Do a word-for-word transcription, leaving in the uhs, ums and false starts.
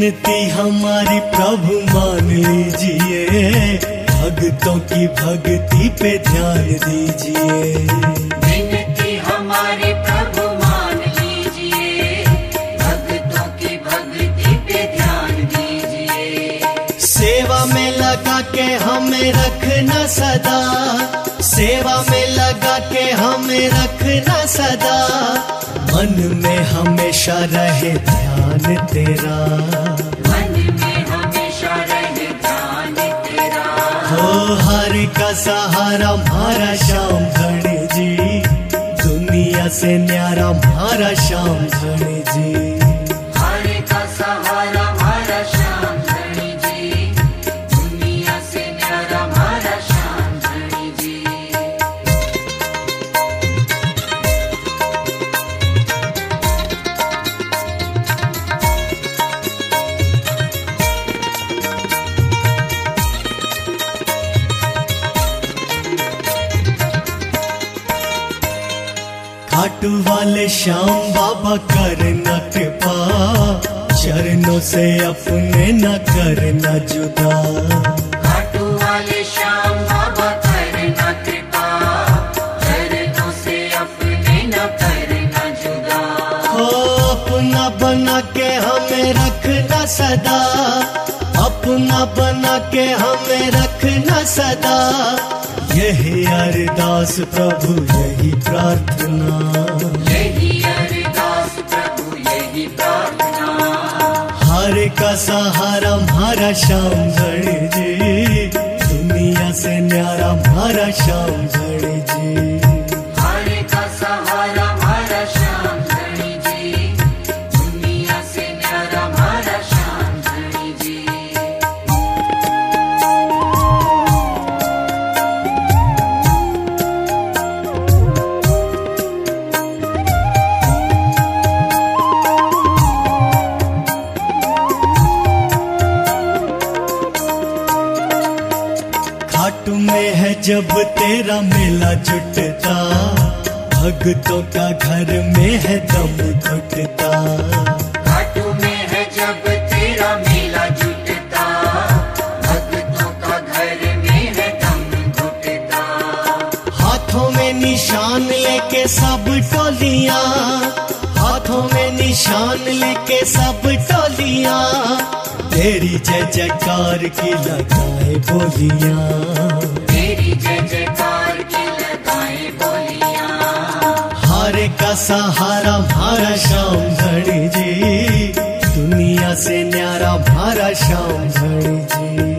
विनती हमारी प्रभु मान लीजिए, भक्तों की भक्ति पे ध्यान दीजिए। विनती हमारी प्रभु मान लीजिए, भक्तों की भक्ति पे ध्यान दीजिए। सेवा में लगा के हमें रखना सदा, सेवा में लगा के हमें रखना सदा, मन में हमेशा रहे ध्यान तेरा, मन में हमेशा रहे ध्यान तेरा। हो हर का सहारा हमारा श्याम धनी जी, दुनिया से न्यारा हमारा श्याम धनी जी। हर का सहारा हमारा श्याम धनी जी, दुनिया से न्यारा हमारा श्याम धनी जी। खाटू वाले श्याम बाबा करना कृपा, चरणों से अपने न करना जुदा। खाटू वाले श्याम बाबा करना कृपा, चरणों से अपने न करना जुदा। हो अपना बना के हमें रखना सदा, अपना बना के हमें रखना सदा, यही अरदास प्रभु यही प्रार्थना, यही अरदास प्रभु यही प्रार्थना। हर का सहारा हमारा श्याम धनी जी, दुनिया से न्यारा हमारा श्याम धनी जी। हर का सहारा हमारा श्याम धनी जी, दुनिया से न्यारा हमारा श्याम धनी जी। खाटू में है जब तेरा मेला जुटता, भक्तों का घर में है दम घुटता। खाटू में है जब तेरा मेला जुटता, भक्तों का घर में है दम घुटता। हाथों में निशान लेके सब टोलियां, हाथों में निशान लेके सब टोलियां, तेरी जय जयकार की लगाए बोलियां, तेरी जय जयकार की लगाए बोलियां। हर का सहारा हमारा श्याम धनी जी, दुनिया से न्यारा हमारा श्याम धनी जी।